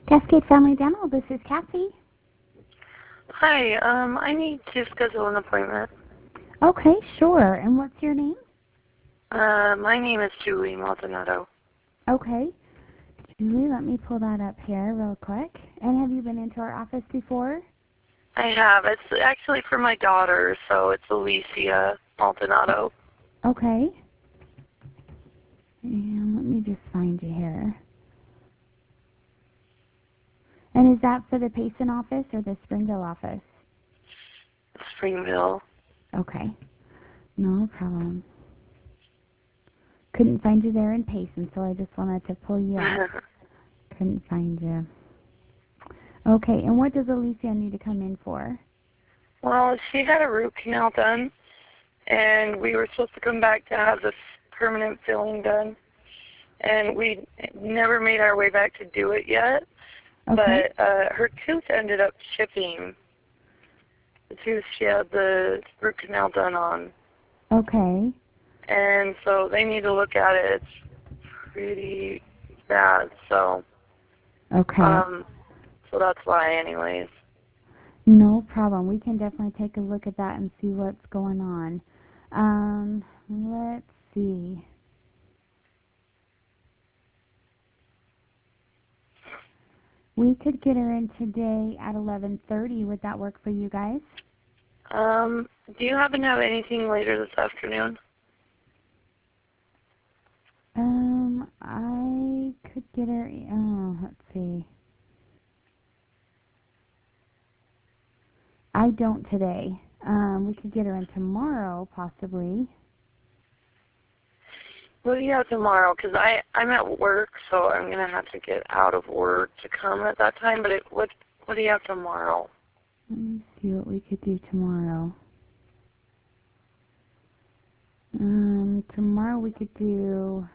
Cascade Family Dental, this is Kathy. Hi, I need to schedule an appointment. Okay, sure. And what's your name? My name is Julie Maldonado. Okay. Julie, let me pull that up here real quick. And have you been into our office before? I have. It's actually for my daughter, so it's Alicia Maldonado. Okay. And let me just find you here. And is that for the Payson office or the Springville office? Springville. Okay. No problem. Couldn't find you there in Payson, so I just wanted to pull you up. Couldn't find you. Okay, and what does Alicia need to come in for? Well, she had a root canal done, and we were supposed to come back to have this permanent filling done, and we never made our way back to do it yet. Okay. But her tooth ended up chipping. The tooth she had the root canal done on. Okay. And so they need to look at it. It's pretty bad, so Okay. so that's why anyways. No problem. We can definitely take a look at that and see what's going on. Let's see. We could get her in today at 11:30. Would that work for you guys? Do you happen to have anything later this afternoon? I could get her, let's see. I don't today. We could get her in tomorrow, possibly. What do you have tomorrow? Because I'm at work, so I'm going to have to get out of work to come at that time. But what do you have tomorrow? Let me see what we could do tomorrow. Tomorrow we could do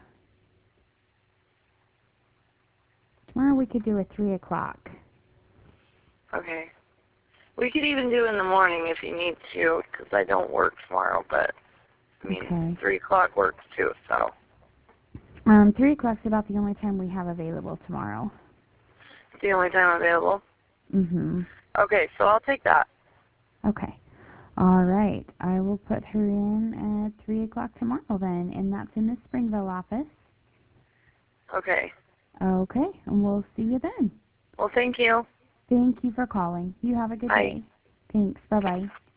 a 3 o'clock. Okay. We could even do it in the morning if you need to, because I don't work tomorrow. But, I mean, Okay. 3 o'clock works too, so. 3 o'clock's about the only time we have available tomorrow. It's the only time available? Mm-hmm. Okay, so I'll take that. Okay. All right. I will put her in at 3 o'clock tomorrow then, and that's in the Springville office. Okay. Okay, and we'll see you then. Well, thank you. Thank you for calling. You have a good Bye. day. Thanks. Bye-bye.